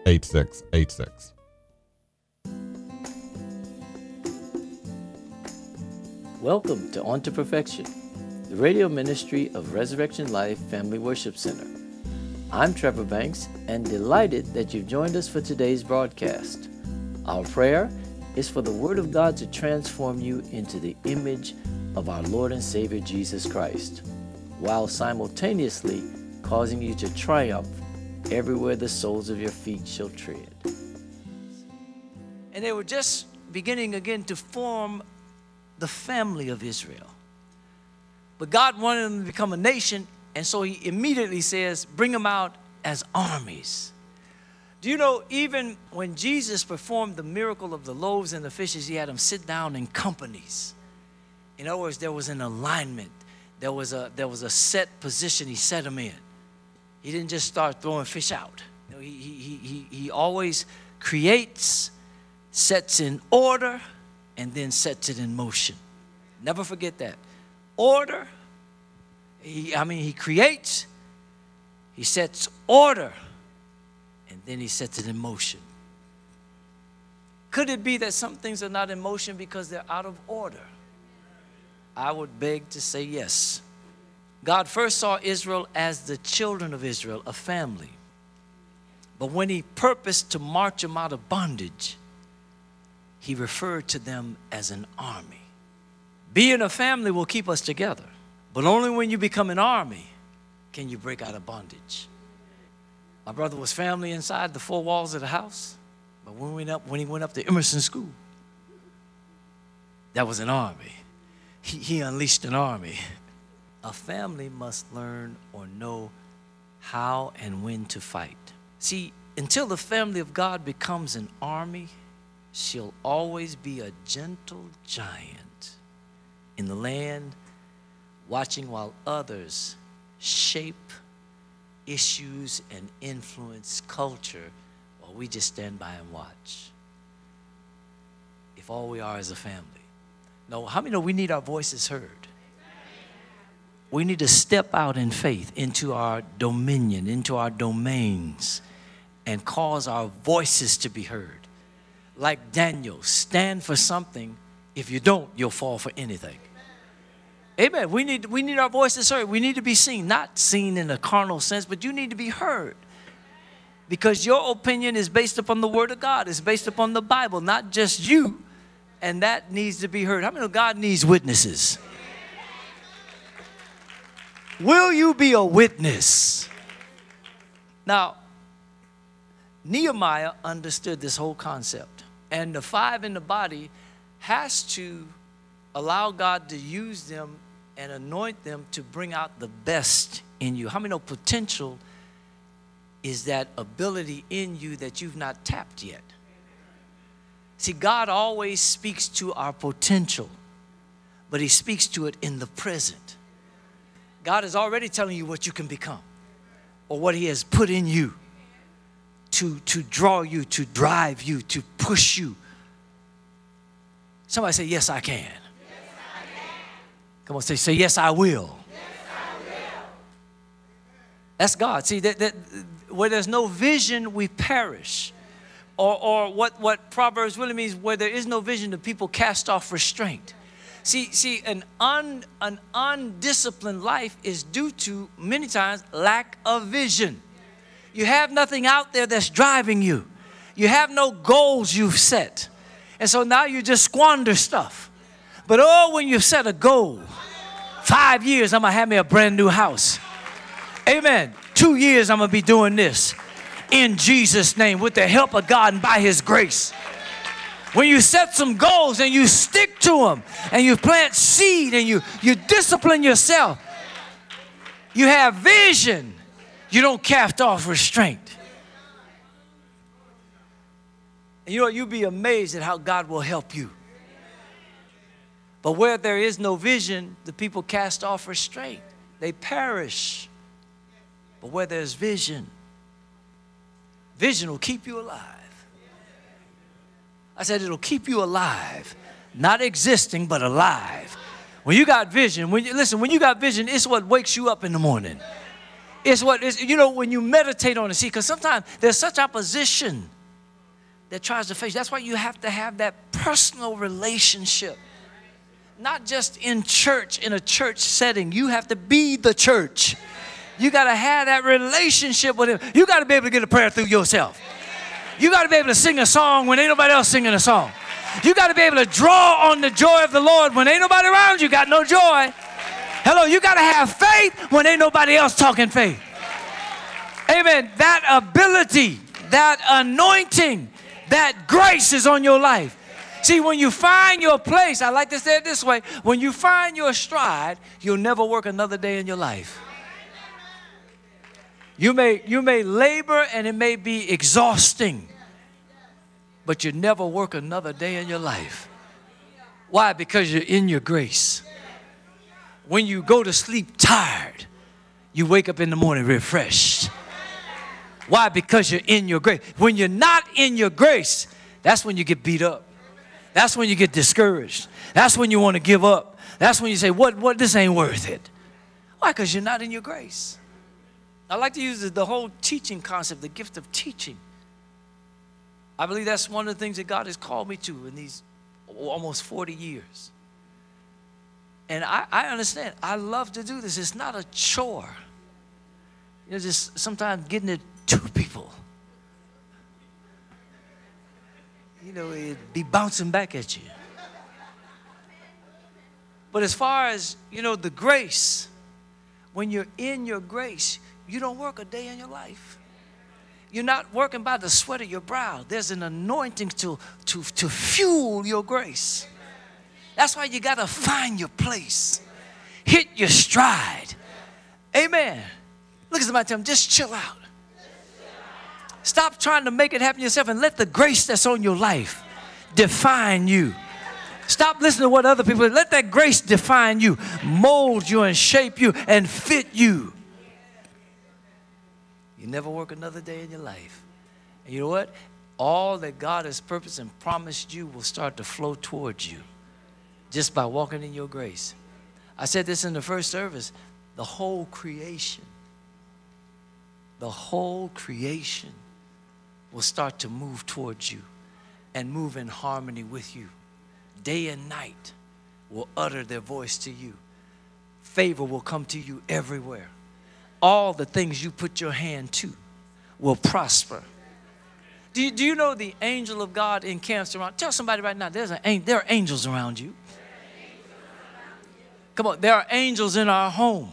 8686. Welcome to On to Perfection, the radio ministry of Resurrection Life Family Worship Center. I'm Trevor Banks and delighted that you've joined us for today's broadcast. Our prayer is for the Word of God to transform you into the image of our Lord and Savior Jesus Christ, while simultaneously causing you to triumph everywhere the soles of your feet shall tread. And they were just beginning again to form the family of Israel. But God wanted them to become a nation, and so he immediately says, bring them out as armies. Do you know, even when Jesus performed the miracle of the loaves and the fishes, he had them sit down in companies. In other words, there was an alignment. There was a set position he set them in. He didn't just start throwing fish out. You know, he always creates, sets in order, and then sets it in motion. Never forget that. Order, he creates, he sets order, and then he sets it in motion. Could it be that some things are not in motion because they're out of order? I would beg to say yes. God first saw Israel as the children of Israel, a family. But when he purposed to march them out of bondage, he referred to them as an army. Being a family will keep us together, but only when you become an army can you break out of bondage. My brother was family inside the four walls of the house, but when he went up to Emerson School, that was an army. He unleashed an army. A family must learn or know how and when to fight. See, until the family of God becomes an army, she'll always be a gentle giant in the land, watching while others shape issues and influence culture while we just stand by and watch. If all we are is a family. No, how many know we need our voices heard? We need to step out in faith into our dominion, into our domains, and cause our voices to be heard. Like Daniel, stand for something. If you don't, you'll fall for anything. Amen. We need our voices heard. We need to be seen, not seen in a carnal sense, but you need to be heard. Because your opinion is based upon the Word of God. It's based upon the Bible, not just you. And that needs to be heard. How many know God needs witnesses? Will you be a witness? Now, Nehemiah understood this whole concept. And the five in the body has to allow God to use them and anoint them to bring out the best in you. How many know potential is that ability in you that you've not tapped yet? See, God always speaks to our potential, but he speaks to it in the present. God is already telling you what you can become or what he has put in you to draw you, to drive you, to push you. Somebody say, yes, I can. Yes, I can. Come on, say, yes, I will. Yes, I will. That's God. See, that where there's no vision, we perish. Or what Proverbs really means, where there is no vision, the people cast off restraint. See, an undisciplined life is due to, many times, lack of vision. You have nothing out there that's driving you. You have no goals you've set. And so now you just squander stuff. But when you set a goal, 5 years, I'm going to have me a brand new house. Amen. 2 years, I'm going to be doing this. In Jesus' name, with the help of God and by his grace. When you set some goals and you stick to them and you plant seed and you discipline yourself, you have vision. You don't cast off restraint. And you know, you'll be amazed at how God will help you. But where there is no vision, the people cast off restraint. They perish. But where there's vision, vision will keep you alive. I said it'll keep you alive. Not existing, but alive. When you got vision, when you got vision, it's what wakes you up in the morning. It's what is, you know, when you meditate on it. See, because sometimes there's such opposition that tries to face. That's why you have to have that personal relationship. Not just in church, in a church setting. You have to be the church. You got to have that relationship with him. You got to be able to get a prayer through yourself. You got to be able to sing a song when ain't nobody else singing a song. You got to be able to draw on the joy of the Lord when ain't nobody around you got no joy. Hello, you got to have faith when ain't nobody else talking faith. Amen. That ability, that anointing, that grace is on your life. See, when you find your place, I like to say it this way, when you find your stride, you'll never work another day in your life. You may labor and it may be exhausting, but you never work another day in your life. Why? Because you're in your grace. When you go to sleep tired, you wake up in the morning refreshed. Why? Because you're in your grace. When you're not in your grace, that's when you get beat up. That's when you get discouraged. That's when you want to give up. That's when you say, what, this ain't worth it. Why? Because you're not in your grace. I like to use the whole teaching concept, the gift of teaching. I believe that's one of the things that God has called me to in these almost 40 years. And I understand. I love to do this. It's not a chore. You know, just sometimes getting it to people. You know, it'd be bouncing back at you. But as far as, you know, the grace, when you're in your grace, you don't work a day in your life. You're not working by the sweat of your brow. There's an anointing to fuel your grace. That's why you got to find your place. Hit your stride. Amen. Look at somebody, tell them, just chill out. Stop trying to make it happen yourself and let the grace that's on your life define you. Stop listening to what other people do. Let that grace define you, mold you and shape you and fit you. You never work another day in your life. And you know what? All that God has purposed and promised you will start to flow towards you just by walking in your grace. I said this in the first service. The whole creation will start to move towards you and move in harmony with you. Day and night will utter their voice to you. Favor will come to you everywhere. All the things you put your hand to will prosper. Do you know the angel of God encamps around? Tell somebody right now, there are angels around you. Come on, there are angels in our home.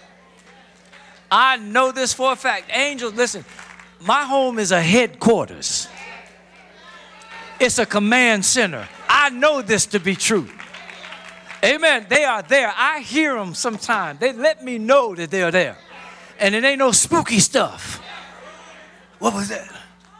I know this for a fact. Angels, listen, my home is a headquarters. It's a command center. I know this to be true. Amen. They are there. I hear them sometimes. They let me know that they're there. And it ain't no spooky stuff. What was that?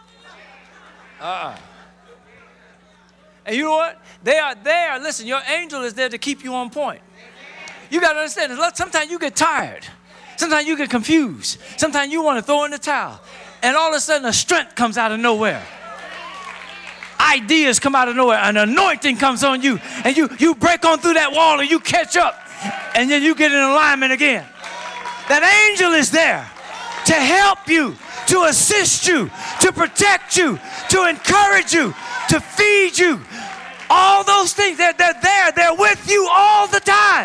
And you know what? They are there. Listen, your angel is there to keep you on point. You got to understand. Sometimes you get tired. Sometimes you get confused. Sometimes you want to throw in the towel. And all of a sudden a strength comes out of nowhere. Ideas come out of nowhere. An anointing comes on you. And you break on through that wall and you catch up. And then you get in alignment again. That angel is there to help you, to assist you, to protect you, to encourage you, to feed you. All those things, they're there. They're with you all the time.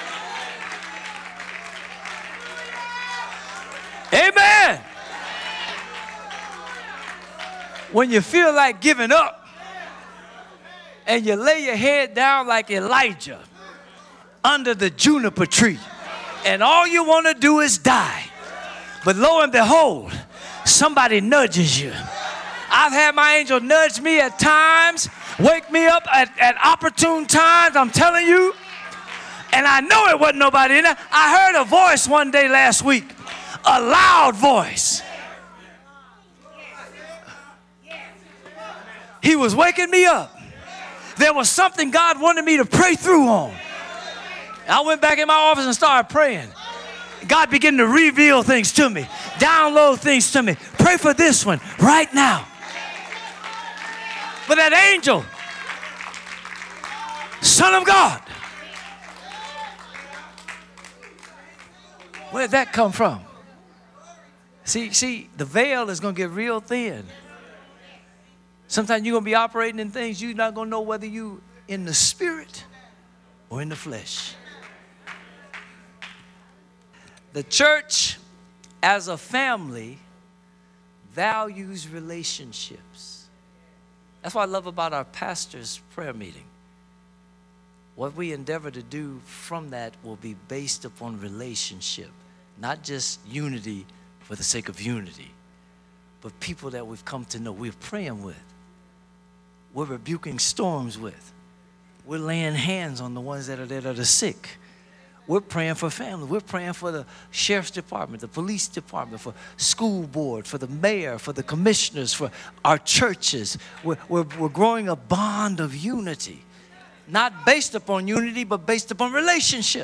Amen. When you feel like giving up and you lay your head down like Elijah under the juniper tree and all you want to do is die. But lo and behold, somebody nudges you. I've had my angel nudge me at times, wake me up at opportune times, I'm telling you. And I know it wasn't nobody in there. I heard a voice one day last week, a loud voice. He was waking me up. There was something God wanted me to pray through on. I went back in my office and started praying. God began to reveal things to me, download things to me. Pray for this one right now. But that angel, Son of God, where did that come from? See, the veil is going to get real thin. Sometimes you're going to be operating in things you're not going to know whether you in the spirit or in the flesh. The church as a family values relationships. That's what I love about our pastor's prayer meeting. What we endeavor to do from that will be based upon relationship, not just unity for the sake of unity, but people that we've come to know, we're praying with, we're rebuking storms with, we're laying hands on the ones that are sick. We're praying for families. We're praying for the sheriff's department, the police department, for school board, for the mayor, for the commissioners, for our churches. We're growing a bond of unity, not based upon unity, but based upon relationship.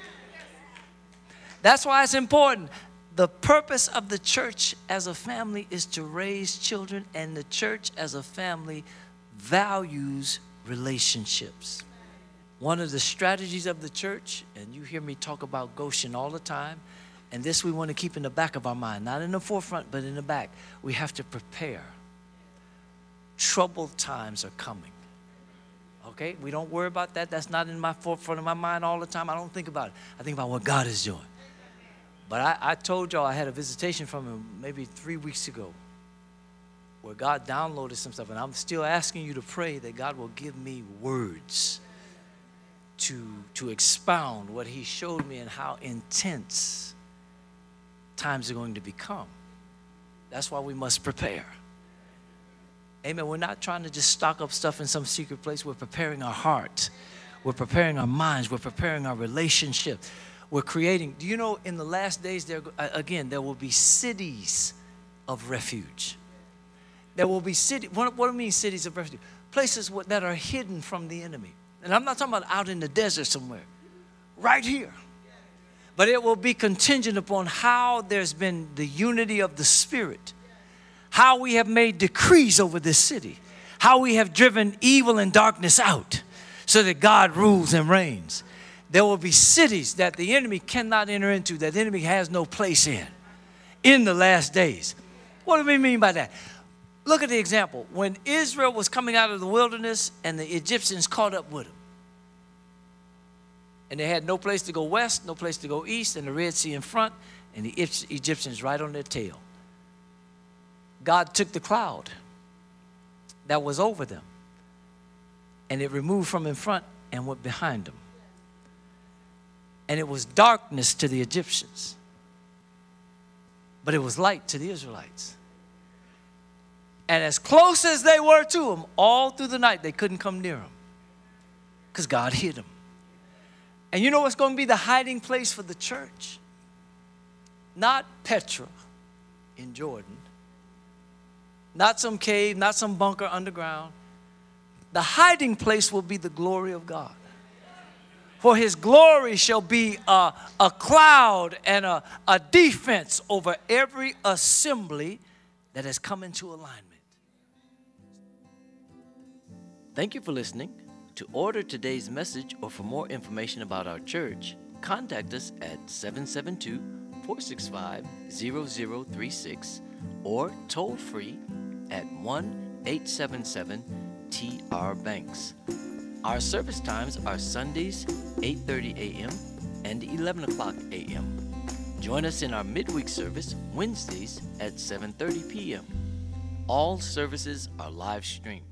That's why it's important. The purpose of the church as a family is to raise children, and the church as a family values relationships. One of the strategies of the church, and you hear me talk about Goshen all the time, and this we want to keep in the back of our mind, not in the forefront, but in the back. We have to prepare. Troubled times are coming. Okay? We don't worry about that. That's not in my forefront of my mind all the time. I don't think about it. I think about what God is doing. But I told y'all I had a visitation from him maybe 3 weeks ago where God downloaded some stuff, and I'm still asking you to pray that God will give me words to expound what he showed me and how intense times are going to become. That's why we must prepare. Amen. We're not trying to just stock up stuff in some secret place. We're preparing our heart. We're preparing our minds. We're preparing our relationship. We're creating. Do you know in the last days, there will be cities of refuge. There will be cities. What do I mean cities of refuge? Places that are hidden from the enemy. And I'm not talking about out in the desert somewhere. Right here. But it will be contingent upon how there's been the unity of the Spirit. How we have made decrees over this city. How we have driven evil and darkness out so that God rules and reigns. There will be cities that the enemy cannot enter into, that the enemy has no place in the last days. What do we mean by that? Look at the example. When Israel was coming out of the wilderness and the Egyptians caught up with them. And they had no place to go west, no place to go east, and the Red Sea in front, and the Egyptians right on their tail. God took the cloud that was over them, and it removed from in front and went behind them. And it was darkness to the Egyptians, but it was light to the Israelites. And as close as they were to them, all through the night, they couldn't come near them because God hid them. And you know what's going to be the hiding place for the church? Not Petra in Jordan. Not some cave, not some bunker underground. The hiding place will be the glory of God. For his glory shall be a cloud and a defense over every assembly that has come into alignment. Thank you for listening. To order today's message or for more information about our church, contact us at 772-465-0036 or toll free at 1-877-TR-BANKS. Our service times are Sundays 8:30 a.m. and 11 o'clock a.m. Join us in our midweek service Wednesdays at 7:30 p.m. All services are live streamed.